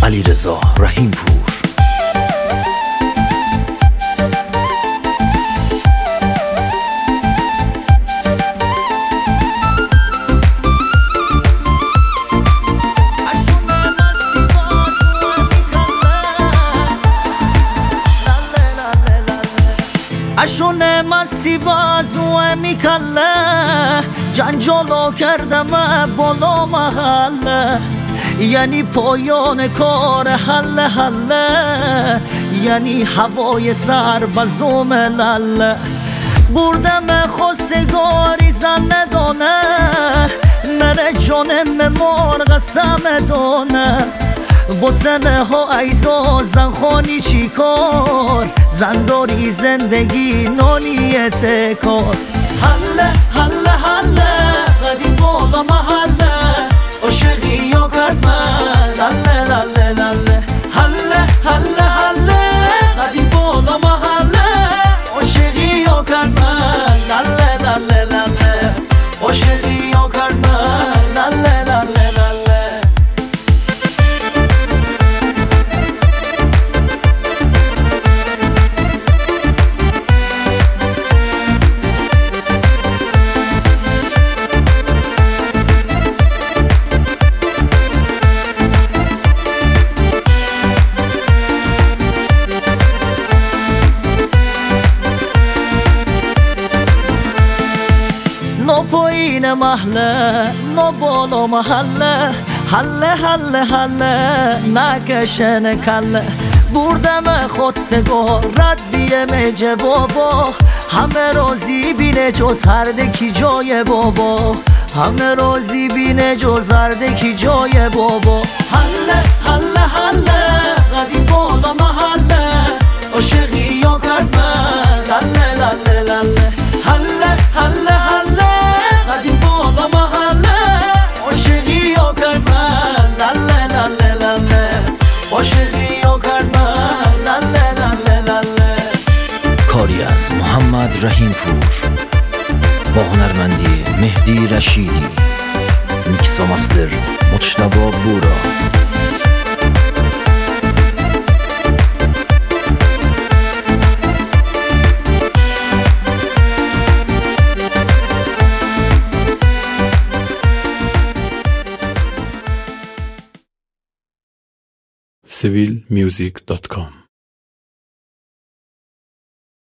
علیرضا رحیم پور. اشونه مسی بازوه میکله جنجالو کردم بالا محله یعنی پایان کار حله حله یعنی هوای سر بزوم لله بردم خواستگاری زن ندانه مره جانم مرغ سم دانه با زنه ها ایزا زن خانی چی کار زن داری زندگی نانی تکار حله حله حله قدیم بالا محله عاشقی یا کرد من لله لله لله حله حله حله قدیم بالا محله عاشقی یا کرد من لله لله لله عاشقی یا کرد من لله لله لله نو پایین محله نو بالا محله حله حله حله نکشن کله بردم خواستگار رد بیم جوابا همه راضی بینه جز هردکی جای بابا همه راضی بینه جز هردکی جای بابا حله حله حله قدیم بالا محله عاشقی یا کرد من لله لله لله حله حله حله قدیم بالا محله عاشقی یا کرد من لله لله لله عاشقی یا کرد من لله لله لله. کاری از محمد رحیم پور با هنرمندی مهدی رشیدی، میکس و مستر مجتبی بورا. civilmusic.com